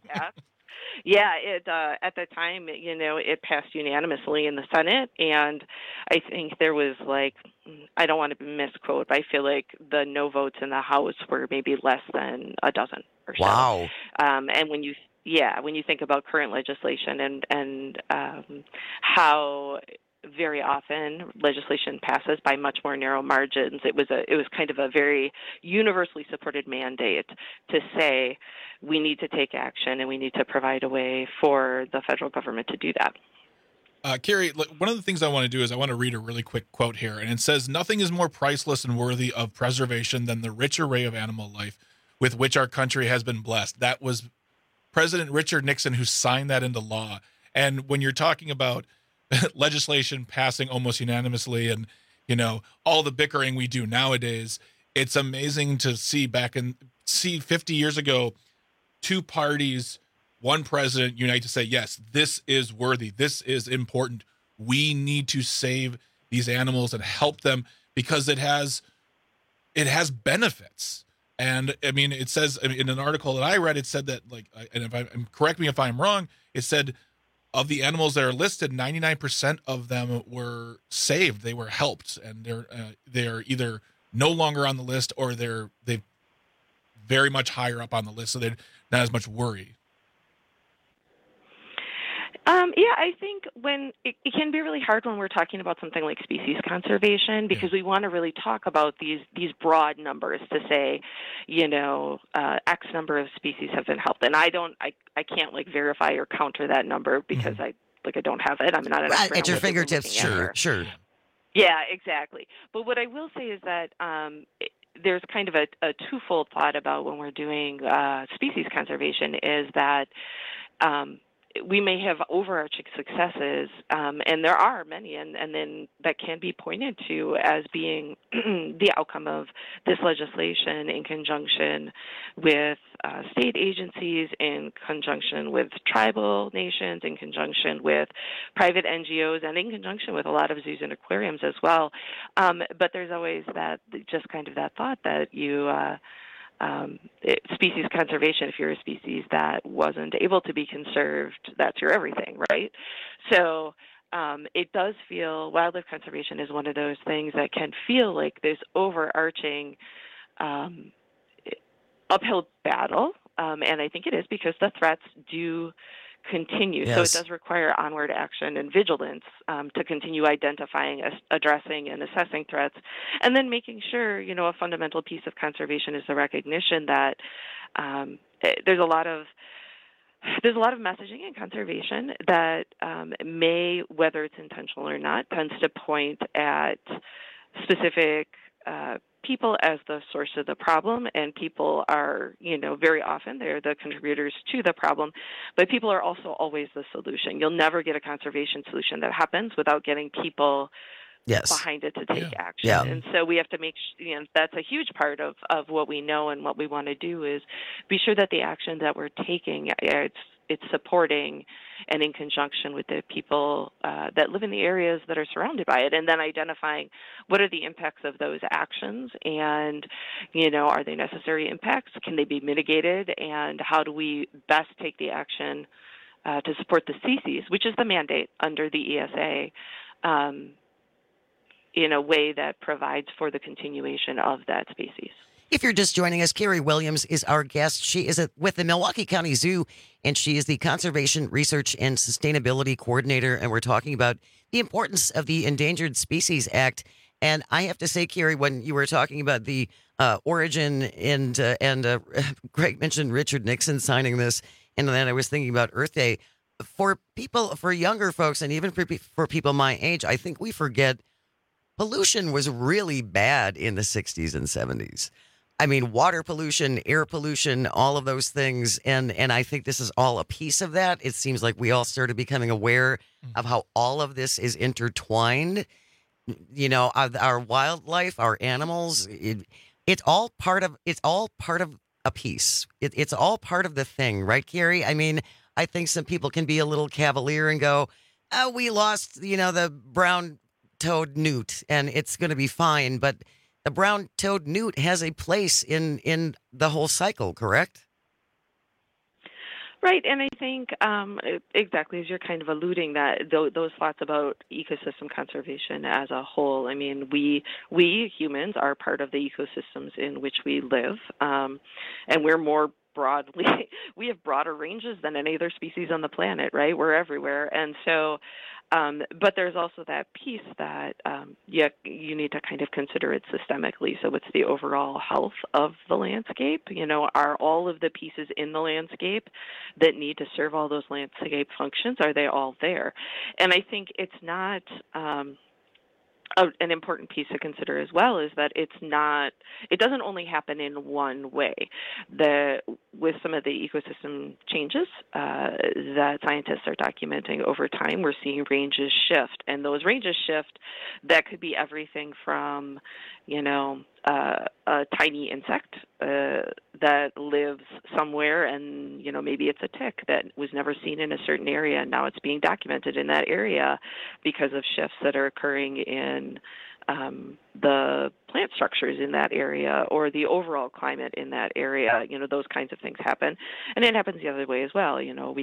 B: Yeah, it at the time, it passed unanimously in the Senate, and I think there was I don't want to misquote, but I feel like the no votes in the House were maybe less than a dozen or so.
N: Wow.
B: And when you think about current legislation and how very often legislation passes by much more narrow margins, it was kind of a very universally supported mandate to say we need to take action and we need to provide a way for the federal government to do that.
O: Carrie, one of the things I want to do is I want to read a really quick quote here, and it says, "Nothing is more priceless and worthy of preservation than the rich array of animal life with which our country has been blessed." That was President Richard Nixon who signed that into law. And when you're talking about legislation passing almost unanimously and, all the bickering we do nowadays, it's amazing to see 50 years ago, two parties one president unite to say, yes, this is worthy. This is important. We need to save these animals and help them because it has benefits. And I mean, it says in an article that I read, it said that and if I'm correct me if I'm wrong, it said of the animals that are listed, 99% of them were saved. They were helped, and they're either no longer on the list or they're very much higher up on the list, so they're not as much worry.
B: Yeah, I think when it can be really hard when we're talking about something like species conservation, because we want to really talk about these broad numbers to say, X number of species have been helped, and I can't verify or counter that number because I don't have it. I'm not an expert
N: at your
B: on what
N: fingertips. Sure.
B: Yeah, exactly. But what I will say is that there's kind of a twofold thought about when we're doing species conservation is that we may have overarching successes, and there are many, and then that can be pointed to as being the outcome of this legislation in conjunction with state agencies, in conjunction with tribal nations, in conjunction with private NGOs, and in conjunction with a lot of zoos and aquariums as well. But there's always that thought that species conservation, if you're a species that wasn't able to be conserved, that's your everything, right? So it does feel, wildlife conservation is one of those things that can feel like this overarching uphill battle, and I think it is because the threats do continue.
N: Yes.
B: So it does require onward action and vigilance to continue identifying, addressing, and assessing threats, and then making sure, a fundamental piece of conservation is the recognition that there's a lot of messaging in conservation that may, whether it's intentional or not, tends to point at specific people as the source of the problem, and people are, very often they're the contributors to the problem, but people are also always the solution. You'll never get a conservation solution that happens without getting people behind it to take action.
N: Yeah.
B: And so we have to make that's a huge part of what we know and what we want to do is be sure that the action that we're taking, it's supporting and in conjunction with the people that live in the areas that are surrounded by it, and then identifying what are the impacts of those actions, and are they necessary impacts? Can they be mitigated? And how do we best take the action to support the species, which is the mandate under the ESA, in a way that provides for the continuation of that species.
N: If you're just joining us, Carrie Williams is our guest. She is with the Milwaukee County Zoo, and she is the Conservation Research and Sustainability Coordinator, and we're talking about the importance of the Endangered Species Act. And I have to say, Carrie, when you were talking about the origin and Greg mentioned Richard Nixon signing this, and then I was thinking about Earth Day. For younger folks, and even for people my age, I think we forget pollution was really bad in the 60s and 70s. I mean, water pollution, air pollution, all of those things. And I think this is all a piece of that. It seems like we all started becoming aware of how all of this is intertwined. Our wildlife, our animals, it's all part of a piece. It's all part of the thing, right, Carrie? I mean, I think some people can be a little cavalier and go, "Oh, we lost, the brown-toed newt, and it's going to be fine." But the brown-toed newt has a place in the whole cycle, correct?
B: Right, and I think exactly as you're kind of alluding that those thoughts about ecosystem conservation as a whole. I mean, we humans are part of the ecosystems in which we live, and we're more broadly, we have broader ranges than any other species on the planet, right? We're everywhere, and so. But there's also that piece that you need to kind of consider it systemically. So it's the overall health of the landscape. Are all of the pieces in the landscape that need to serve all those landscape functions, are they all there? And I think it's not an important piece to consider as well is that it doesn't only happen in one way. With some of the ecosystem changes that scientists are documenting over time, we're seeing ranges shift, and those ranges shift. That could be everything from, a tiny insect that lives somewhere, and maybe it's a tick that was never seen in a certain area, and now it's being documented in that area because of shifts that are occurring in the plant structures in that area or the overall climate in that area. Those kinds of things happen, and it happens the other way as well.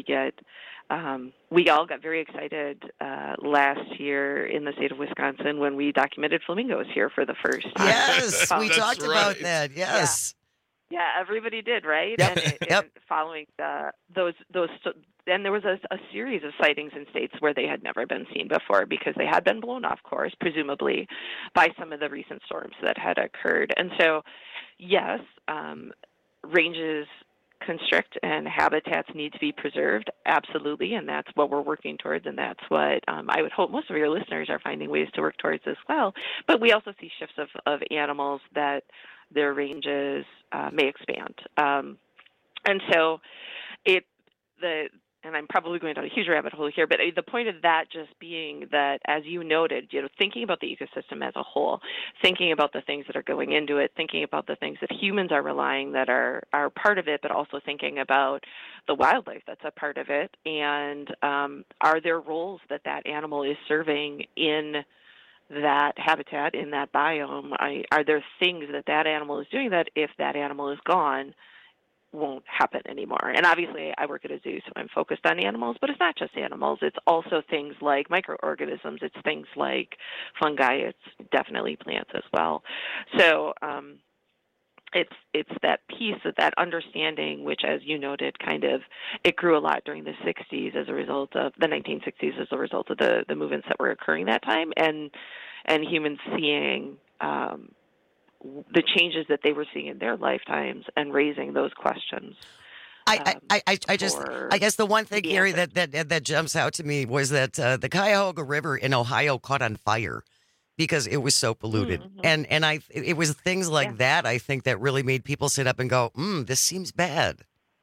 B: We all got very excited last year in the state of Wisconsin when we documented flamingos here for the first time.
N: Yes, we talked about that. Yes.
B: Yeah, everybody did, right?
N: Yep.
B: And following those, and there was a series of sightings in states where they had never been seen before because they had been blown off course, presumably, by some of the recent storms that had occurred. And so, yes, ranges constrict and habitats need to be preserved, absolutely, and that's what we're working towards, and that's what I would hope most of your listeners are finding ways to work towards as well. But we also see shifts of animals that their ranges may expand. And so and I'm probably going down a huge rabbit hole here, but the point of that just being that, as you noted, thinking about the ecosystem as a whole, thinking about the things that are going into it, thinking about the things that humans are relying that are part of it, but also thinking about the wildlife that's a part of it, and are there roles that animal is serving in that habitat, in that biome? Are there things that animal is doing that if that animal is gone, won't happen anymore? And obviously I work at a zoo, so I'm focused on animals, but it's not just animals. It's also things like microorganisms. It's things like fungi. It's definitely plants as well. So it's that piece of that understanding, which, as you noted, it grew a lot during the 60s as a result of the 1960s as a result of the movements that were occurring that time, and humans seeing the changes that they were seeing in their lifetimes and raising those questions.
N: I guess the one thing, Gary, that jumps out to me was that the Cuyahoga River in Ohio caught on fire because it was so polluted. Mm-hmm. And it was things like that, I think, that really made people sit up and go, this seems bad.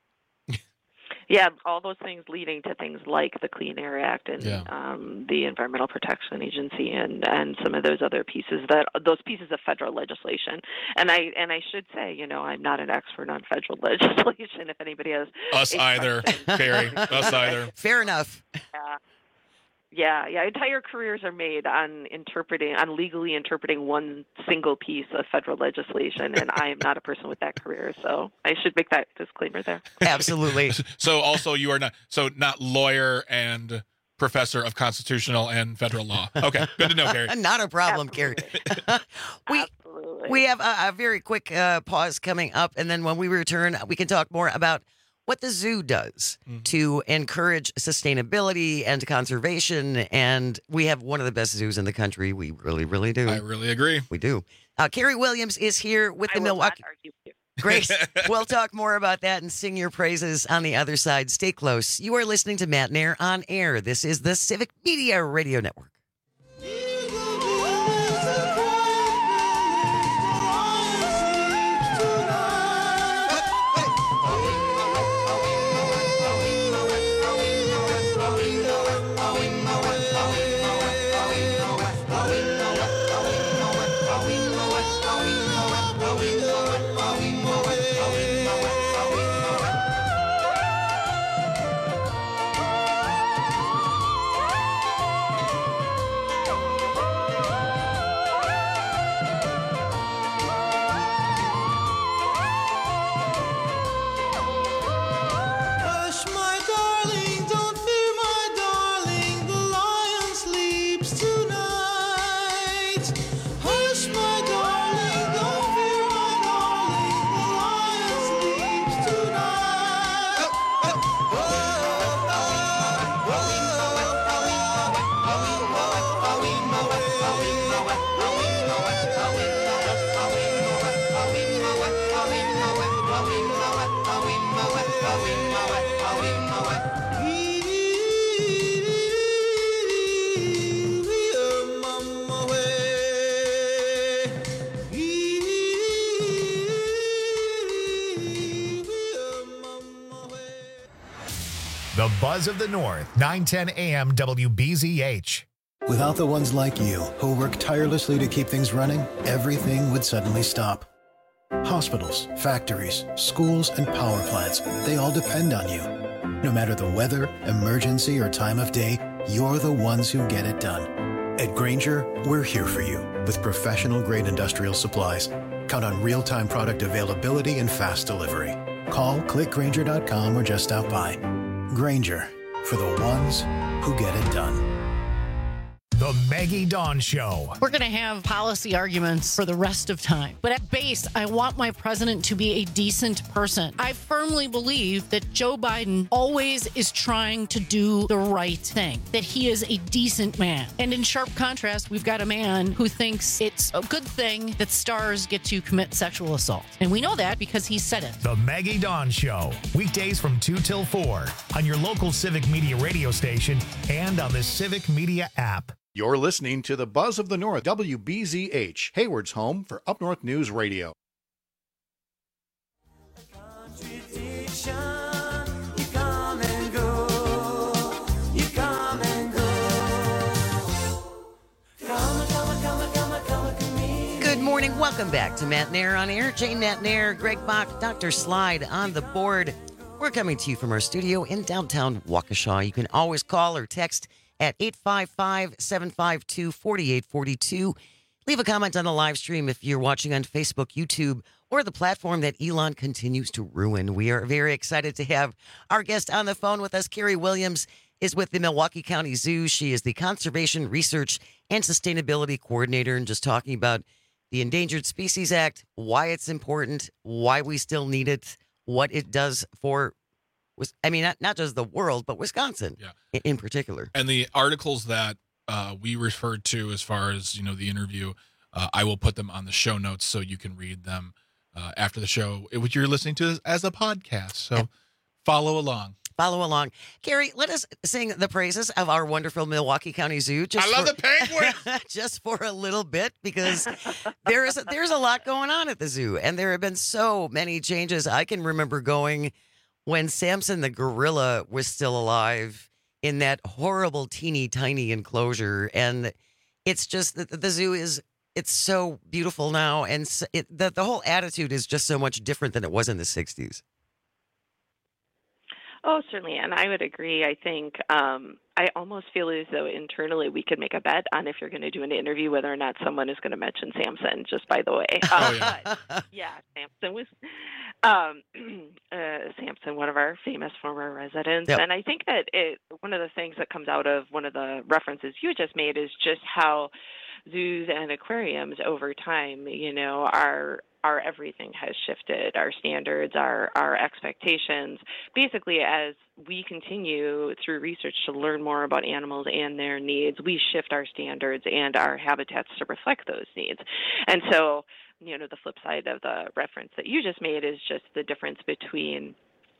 B: Yeah, all those things leading to things like the Clean Air Act and the Environmental Protection Agency and some of those other pieces those pieces of federal legislation. And I should say, I'm not an expert on federal legislation. If anybody has
O: us either, Carrie, us either.
N: Fair enough.
B: Yeah. Entire careers are made on legally interpreting one single piece of federal legislation, and I am not a person with that career, so I should make that disclaimer there.
N: Absolutely.
O: So also you are not lawyer and professor of constitutional and federal law. Okay, good to know, Carrie.
N: Not a problem, Carrie. We have a very quick pause coming up, and then when we return, we can talk more about what the zoo does to encourage sustainability and conservation. And we have one of the best zoos in the country. We really, really do.
O: I really agree.
N: We do. Carrie Williams is here with the Milwaukee. Great. We'll talk more about that and sing your praises on the other side. Stay close. You are listening to Matt Nair on Air. This is the Civic Media Radio Network.
A: The Buzz of the North, 910 AM WBZH.
E: Without the ones like you, who work tirelessly to keep things running, everything would suddenly stop. Hospitals, factories, schools, and power plants, they all depend on you. No matter the weather, emergency, or time of day, you're the ones who get it done. At Grainger, we're here for you with professional-grade industrial supplies. Count on real-time product availability and fast delivery. Call, click Grainger.com, or just stop by. Grainger, for the ones who get it done.
A: The Maggie Dawn Show.
H: We're going to have policy arguments for the rest of time. But at base, I want my president to be a decent person. I firmly believe that Joe Biden always is trying to do the right thing, that he is a decent man. And in sharp contrast, we've got a man who thinks it's a good thing that stars get to commit sexual assault. And we know that because he said it.
A: The Maggie Dawn Show. Weekdays from 2 till 4 on your local Civic Media radio station and on the Civic Media app.
G: You're listening to the Buzz of the North, WBZH, Hayward's home for Up North News Radio.
N: Good morning. Welcome back to Matt Nair on Air. Jane Matt Nair, Greg Bach, Dr. Slide on the board. We're coming to you from our studio in downtown Waukesha. You can always call or text at 855-752-4842. Leave a comment on the live stream if you're watching on Facebook, YouTube, or the platform that Elon continues to ruin. We are very excited to have our guest on the phone with us. Carrie Williams is with the Milwaukee County Zoo. She is the Conservation Research and Sustainability Coordinator, and just talking about the Endangered Species Act, why it's important, why we still need it, what it does for, I mean, not just the world, but Wisconsin in particular.
O: And the articles that we referred to as far as, the interview, I will put them on the show notes so you can read them after the show, which you're listening to as a podcast. So follow along.
N: Follow along. Carrie, let us sing the praises of our wonderful Milwaukee County Zoo.
O: I love the penguins!
N: Just for a little bit, because there's a lot going on at the zoo, and there have been so many changes. I can remember going when Samson the gorilla was still alive in that horrible teeny tiny enclosure. And it's just that the zoo it's so beautiful now. And the whole attitude is just so much different than it was in the 60s.
B: Oh, certainly. And I would agree. I think I almost feel as though internally we could make a bet on if you're going to do an interview, whether or not someone is going to mention Samson, just by the way. But, Samson was Samson, one of our famous former residents. Yep. And I think that one of the things that comes out of one of the references you just made is just how zoos and aquariums over time, our everything has shifted, our standards, our expectations. Basically, as we continue through research to learn more about animals and their needs, we shift our standards and our habitats to reflect those needs. And so, the flip side of the reference that you just made is just the difference between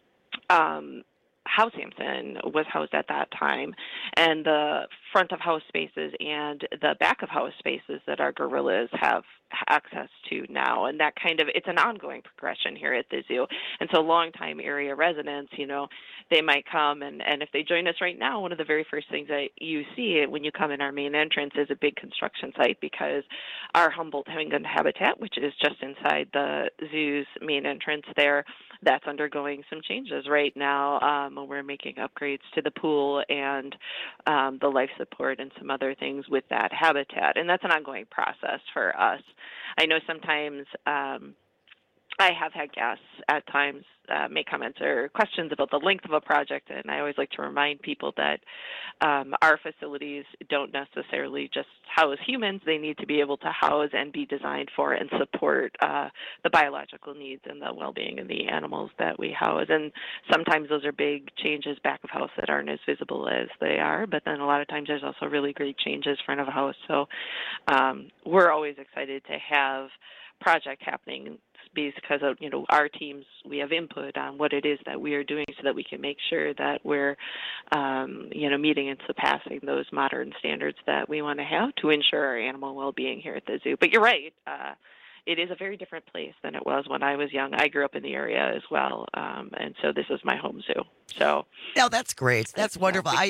B: how Samson was housed at that time and the front of house spaces and the back of house spaces that our gorillas have access to now. And that it's an ongoing progression here at the zoo. And so longtime area residents, they might come and if they join us right now, one of the very first things that you see when you come in our main entrance is a big construction site, because our Humboldt penguin habitat, which is just inside the zoo's main entrance there, that's undergoing some changes right now. We're making upgrades to the pool and the life support and some other things with that habitat. And that's an ongoing process for us. I know sometimes I have had guests at times make comments or questions about the length of a project, and I always like to remind people that our facilities don't necessarily just house humans. They need to be able to house and be designed for and support the biological needs and the well-being of the animals that we house. And sometimes those are big changes back of house that aren't as visible as they are, but then a lot of times there's also really great changes front of house. So we're always excited to have project happening because of our teams, we have input on what it is that we are doing so that we can make sure that we're meeting and surpassing those modern standards that we want to have to ensure our animal well-being here at the zoo. But you're right, it is a very different place than it was when I was young. I grew up in the area as well, and so this is my home zoo. So
N: no, that's great. That's wonderful. I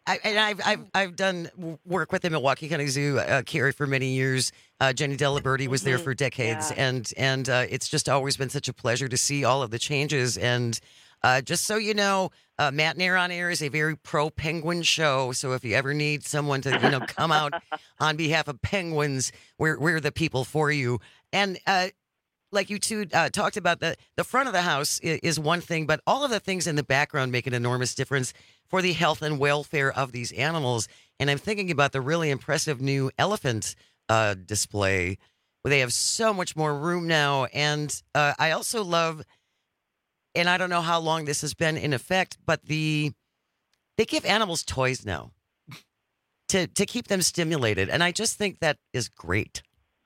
N: I've done work with the Milwaukee County Zoo, Carrie, for many years. Jenny Delaberti was there for decades, and it's just always been such a pleasure to see all of the changes. And just so you know, Matt and Air on Air is a very pro-penguin show. So if you ever need someone to come out on behalf of penguins, we're the people for you. And like you two talked about, the front of the house is one thing, but all of the things in the background make an enormous difference for the health and welfare of these animals. And I'm thinking about the really impressive new elephant display, where they have so much more room now. And I also love, and I don't know how long this has been in effect, but they give animals toys now to keep them stimulated. And I just think that is great.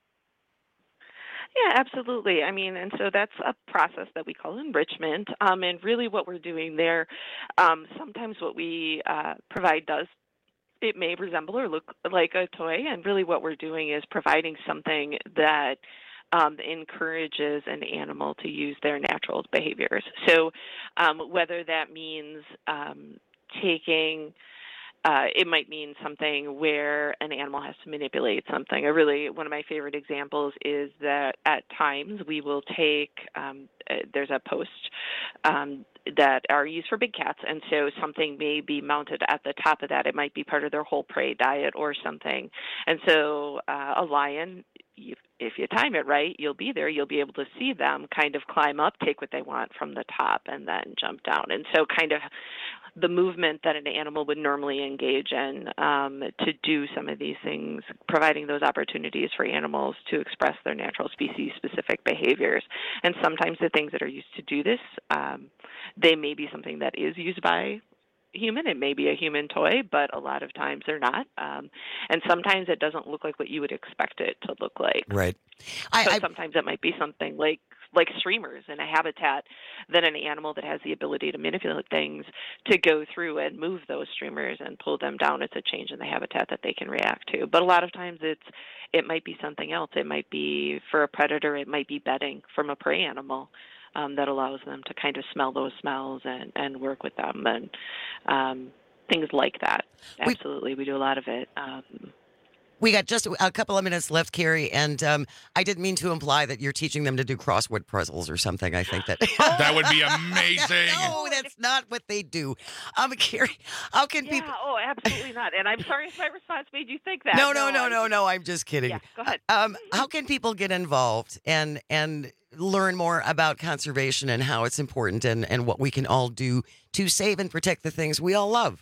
B: Yeah, absolutely. I mean, and so that's a process that we call enrichment. And really what we're doing there, sometimes what we provide it may resemble or look like a toy. And really what we're doing is providing something that encourages an animal to use their natural behaviors. So whether that means taking... it might mean something where an animal has to manipulate something. One of my favorite examples is that at times we will take, there's a post that are used for big cats, and so something may be mounted at the top of that. It might be part of their whole prey diet or something. And so a lion, if you time it right, you'll be there. You'll be able to see them kind of climb up, take what they want from the top, and then jump down. And so kind of the movement that an animal would normally engage in to do some of these things, providing those opportunities for animals to express their natural species-specific behaviors. And sometimes the things that are used to do this, they may be something that is used by human. It may be a human toy, but a lot of times they're not. And sometimes it doesn't look like what you would expect it to look like.
N: Right.
B: Sometimes it might be something like streamers in a habitat, then an animal that has the ability to manipulate things to go through and move those streamers and pull them down. It's a change in the habitat that they can react to. But a lot of times it might be something else. It might be for a predator. It might be bedding from a prey animal. That allows them to kind of smell those smells and work with them and things like that. Absolutely. We do a lot of it.
N: We got just a couple of minutes left, Carrie, and I didn't mean to imply that you're teaching them to do crossword puzzles or something. I think that
O: that would be amazing.
N: No, that's not what they do. Carrie, how can people?
B: Oh, absolutely not. And I'm sorry if my response made you think that.
N: No. I'm just kidding.
B: Yeah, go ahead.
N: How can people get involved and learn more about conservation and how it's important and what we can all do to save and protect the things we all love?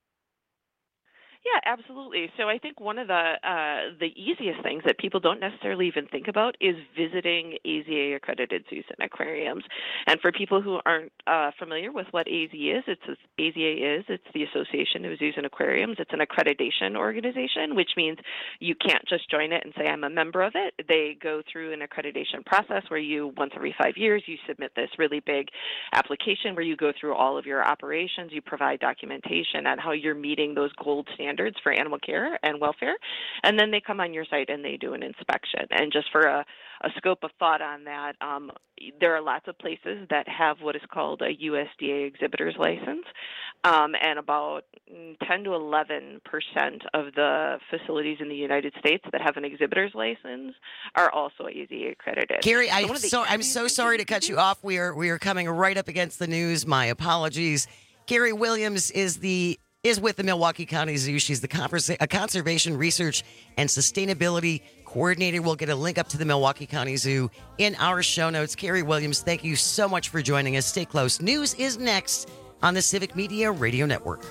B: Yeah, absolutely. So I think one of the easiest things that people don't necessarily even think about is visiting AZA-accredited zoos and aquariums. And for people who aren't familiar with what AZA is, it's the Association of Zoos and Aquariums. It's an accreditation organization, which means you can't just join it and say, I'm a member of it. They go through an accreditation process where once every 5 years, you submit this really big application where you go through all of your operations, you provide documentation on how you're meeting those gold standards for animal care and welfare, and then they come on your site and they do an inspection. And just for a scope of thought on that, there are lots of places that have what is called a USDA exhibitor's license, and about 10 to 11% of the facilities in the United States that have an exhibitor's license are also AZA accredited.
N: Carrie, I'm so sorry to cut you off. We are coming right up against the news. My apologies. Carrie Williams is with the Milwaukee County Zoo. She's the Conservation Research and Sustainability Coordinator. We'll get a link up to the Milwaukee County Zoo in our show notes. Carrie Williams, thank you so much for joining us. Stay close. News is next on the Civic Media Radio Network.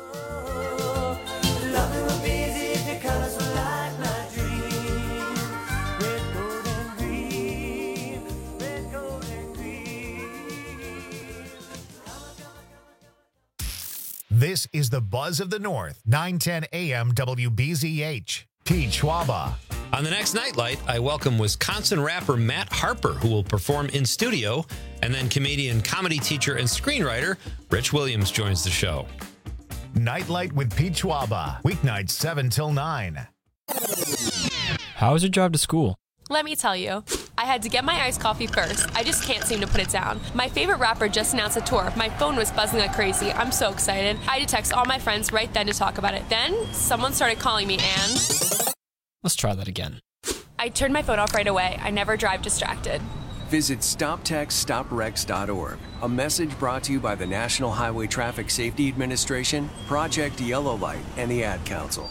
A: This is the Buzz of the North, 910 AM WBZH. Pete Schwaba.
K: On the next Nightlight, I welcome Wisconsin rapper Matt Harper, who will perform in studio, and then comedian, comedy teacher, and screenwriter Rich Williams joins the show.
A: Nightlight with Pete Schwaba, weeknights 7 till 9.
I: How was your drive to school?
L: Let me tell you.
I: I had to get my iced coffee first. I just can't seem to put it down. My favorite rapper just announced a tour. My phone was buzzing like crazy. I'm so excited. I had to text all my friends right then to talk about it. Then someone started calling me and...
L: Let's try that again.
I: I turned my phone off right away. I never drive distracted.
M: Visit StopTextStopWrecks.org. A message brought to you by the National Highway Traffic Safety Administration, Project Yellow Light, and the Ad Council.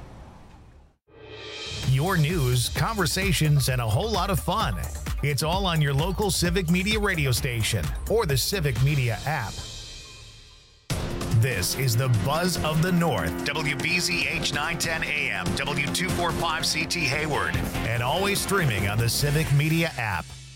A: Your news, conversations, and a whole lot of fun. It's all on your local Civic Media radio station or the Civic Media app. This is the Buzz of the North, WBZH 910 AM, W245CT Hayward, and always streaming on the Civic Media app.